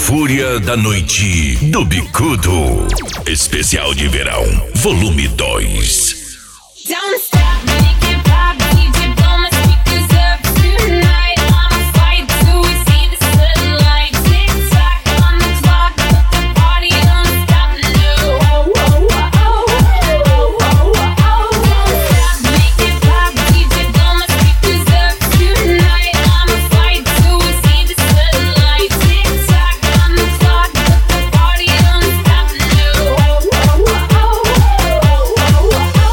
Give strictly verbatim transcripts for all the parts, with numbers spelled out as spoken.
Fúria da Noite do Bicudo. Especial de verão, volume dois. Don't stop, make it pop, D J blow my speakers up tonight. I'ma fight till we see the sunlight. Tick tock on the clock, but the party don't stop, no. Oh, oh, oh, oh, oh, oh, oh. Don't stop, make it pop, D J blow my speakers up tonight. I'ma fight till we see the sunlight. Tick tock on the clock, but the party don't stop, no. Oh, oh, oh, oh, oh, oh, oh, oh.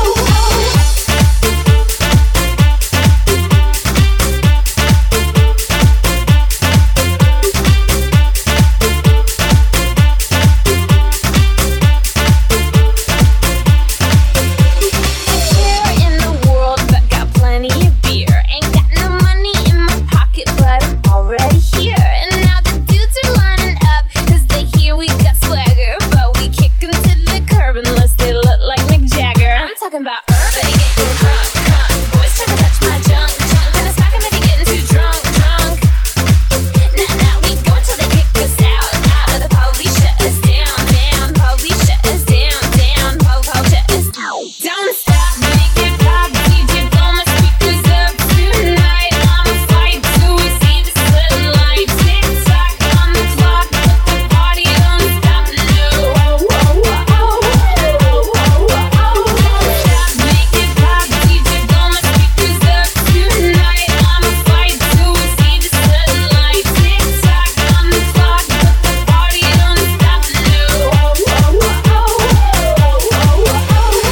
In the world, but got plenty of beer. Ain't got no money in my pocket, but I'm already here. And now the dudes are lining up, cause they hear we got swagger. But we kick 'em to the curb unless they look like Mick Jagger. I'm talking about everybody getting crunk, crunk. Boys trying to touch my junk, junk. Gonna smack 'em if you're getting too drunk, drunk. Nah, nah, we go until they kick us out, out. The police shut us down, down. Police shut us down, down. Po, po, shut us out. Don't stop, make it pop, D J blow my speakers up tonight. I'ma fight till we see the sunlight. Tick tock on the clock, but the party don't stop, no. Oh, oh, oh, oh, oh, oh, oh. Don't stop, make it pop, D J blow my speakers up tonight. I'ma fight till we see the sunlight. Tick tock on the clock, but the party don't stop, no. Oh, oh, oh, oh, oh, oh, oh.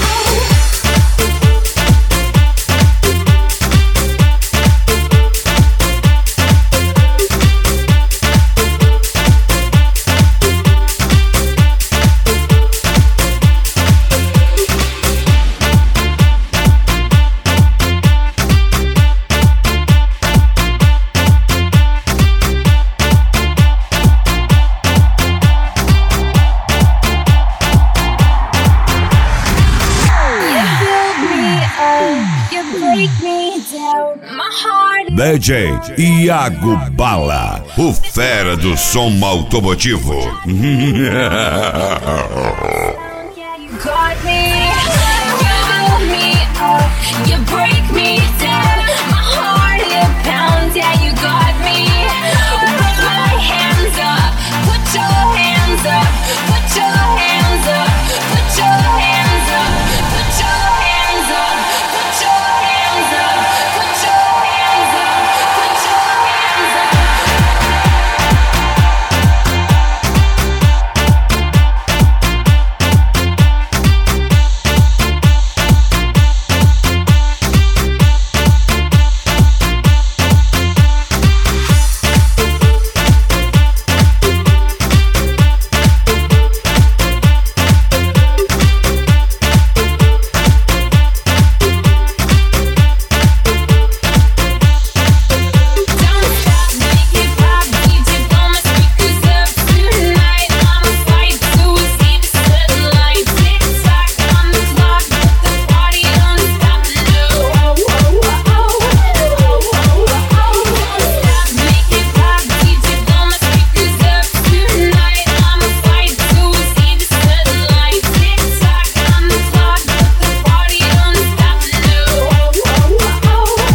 You break me down, my heart. D J Iago Bala, o fera do som automotivo. Yeah, you got me. You build me up. You break me down. My heart it pounds. Yeah, you got me. Put my hands up. Put your hands up. Put your hands up. Put your hands up. Put your hands up. Put your hands up. Put your hands up. Put your hands up. Don't stop, make it pop, D J blow my speakers up tonight. I'ma fight till we see the sunlight. Tick tock on the clock, but the party don't stop, no. Oh, oh, oh, oh, oh, oh, oh. Don't stop, make it pop, D J blow my speakers up tonight. I'ma fight till we see the sunlight. Tick tock on the clock, but the party don't stop, no. Oh, oh, oh, oh, oh, oh, oh.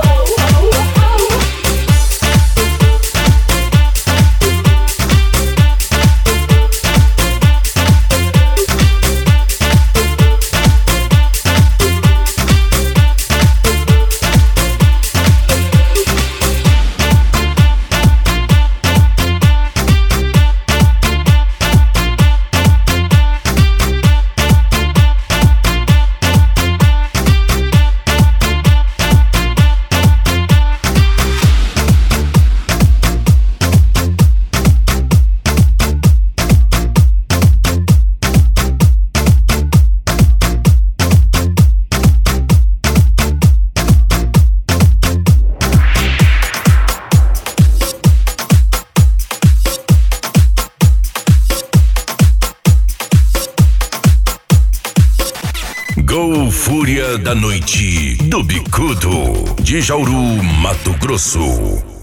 Go Fúria da Noite do Bicudo, de Jauru, Mato Grosso.